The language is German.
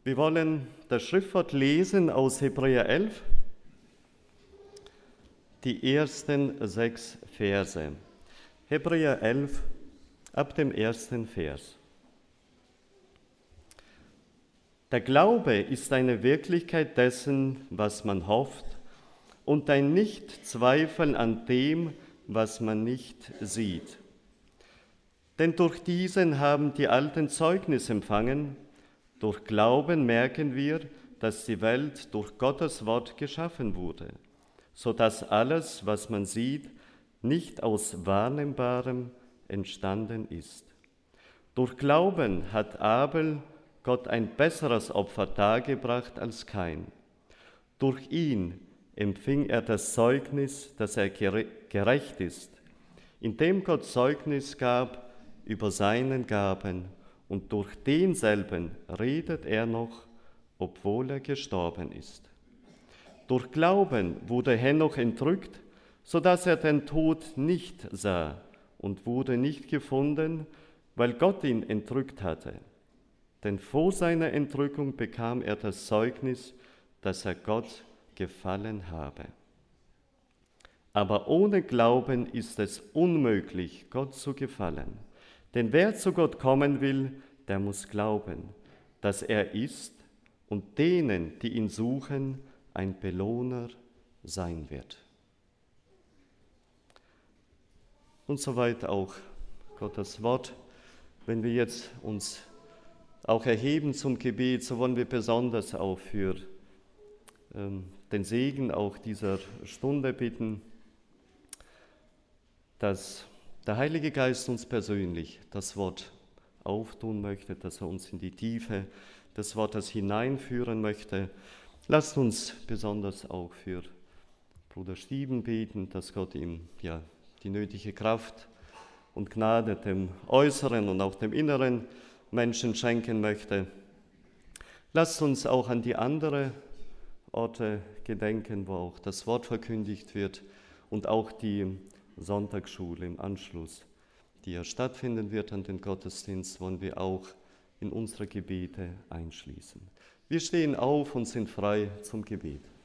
Wir wollen das Schriftwort lesen aus Hebräer 11, die ersten 6 Verse. Hebräer 11, ab dem ersten Vers. Der Glaube ist eine Wirklichkeit dessen, was man hofft, und ein Nichtzweifeln an dem, was man nicht sieht. Denn durch diesen haben die Alten Zeugnis empfangen. Durch Glauben merken wir, dass die Welt durch Gottes Wort geschaffen wurde, so dass alles, was man sieht, nicht aus Wahrnehmbarem entstanden ist. Durch Glauben hat Abel Gott ein besseres Opfer dargebracht als Kain. Durch ihn empfing er das Zeugnis, dass er gerecht ist, indem Gott Zeugnis gab über seinen Gaben, und durch denselben redet er noch, obwohl er gestorben ist. Durch Glauben wurde Henoch entrückt, so dass er den Tod nicht sah und wurde nicht gefunden, weil Gott ihn entrückt hatte. Denn vor seiner Entrückung bekam er das Zeugnis, dass er Gott gefallen habe. Aber ohne Glauben ist es unmöglich, Gott zu gefallen. Denn wer zu Gott kommen will, der muss glauben, dass er ist und denen, die ihn suchen, ein Belohner sein wird. Und soweit auch Gottes Wort. Wenn wir jetzt uns auch erheben zum Gebet, so wollen wir besonders auch für den Segen auch dieser Stunde bitten, dass der Heilige Geist uns persönlich das Wort auftun möchte, dass er uns in die Tiefe des Wortes hineinführen möchte. Lasst uns besonders auch für Bruder Steven beten, dass Gott ihm die nötige Kraft und Gnade dem äußeren und auch dem inneren Menschen schenken möchte. Lasst uns auch an die anderen Orte gedenken, wo auch das Wort verkündigt wird und auch die Sonntagsschule im Anschluss, die ja stattfinden wird an den Gottesdienst, wollen wir auch in unsere Gebete einschließen. Wir stehen auf und sind frei zum Gebet.